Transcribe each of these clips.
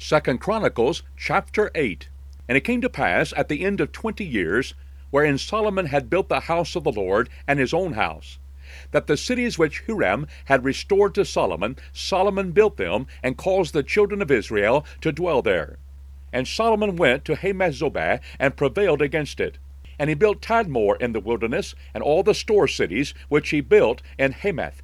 2 Chronicles chapter 8. And it came to pass at the end of 20 years, wherein Solomon had built the house of the Lord and his own house, that the cities which Hiram had restored to Solomon, Solomon built them, and caused the children of Israel to dwell there. And Solomon went to Hamath-zobah, and prevailed against it. And he built Tadmor in the wilderness, and all the store cities which he built in Hamath.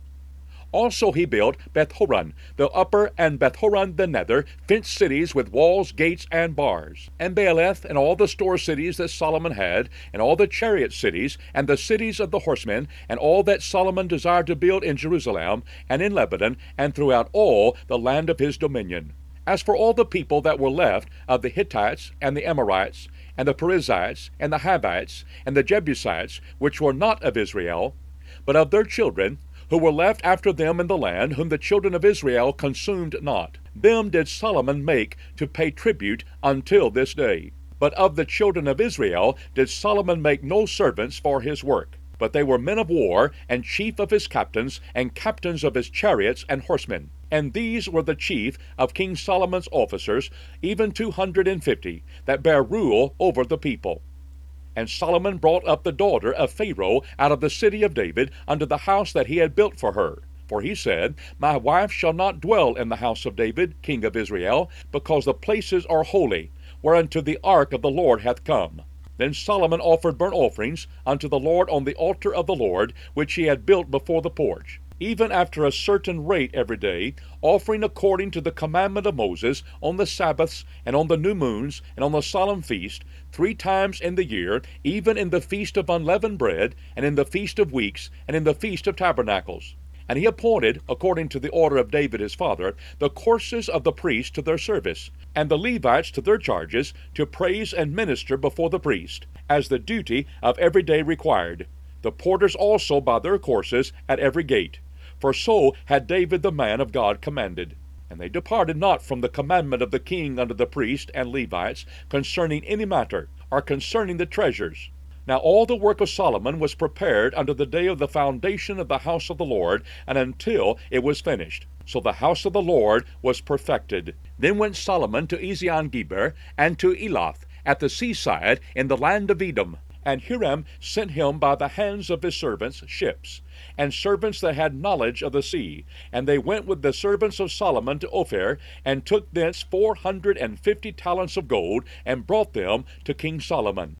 Also he built Beth-horon, the upper, and Beth-horon the nether, fenced cities with walls, gates, and bars. And Baaleth, and all the store cities that Solomon had, and all the chariot cities, and the cities of the horsemen, and all that Solomon desired to build in Jerusalem, and in Lebanon, and throughout all the land of his dominion. As for all the people that were left of the Hittites, and the Amorites, and the Perizzites, and the Hivites, and the Jebusites, which were not of Israel, but of their children, who were left after them in the land, whom the children of Israel consumed not, them did Solomon make to pay tribute until this day. But of the children of Israel did Solomon make no servants for his work, but they were men of war, and chief of his captains, and captains of his chariots and horsemen. And these were the chief of King Solomon's officers, even 250, that bare rule over the people. And Solomon brought up the daughter of Pharaoh out of the city of David unto the house that he had built for her. For he said, My wife shall not dwell in the house of David, king of Israel, because the places are holy, whereunto the ark of the Lord hath come. Then Solomon offered burnt offerings unto the Lord on the altar of the Lord, which he had built before the porch, even after a certain rate every day, offering according to the commandment of Moses, on the Sabbaths, and on the new moons, and on the solemn feast, 3 times in the year, even in the feast of unleavened bread, and in the feast of weeks, and in the feast of tabernacles. And he appointed, according to the order of David his father, the courses of the priests to their service, and the Levites to their charges, to praise and minister before the priest, as the duty of every day required. The porters also by their courses at every gate. For so had David the man of God commanded. And they departed not from the commandment of the king unto the priests and Levites concerning any matter, or concerning the treasures. Now all the work of Solomon was prepared unto the day of the foundation of the house of the Lord, and until it was finished. So the house of the Lord was perfected. Then went Solomon to Ezion-geber, and to Elath, at the seaside, in the land of Edom. And Hiram sent him by the hands of his servants ships, and servants that had knowledge of the sea. And they went with the servants of Solomon to Ophir, and took thence 450 talents of gold, and brought them to King Solomon.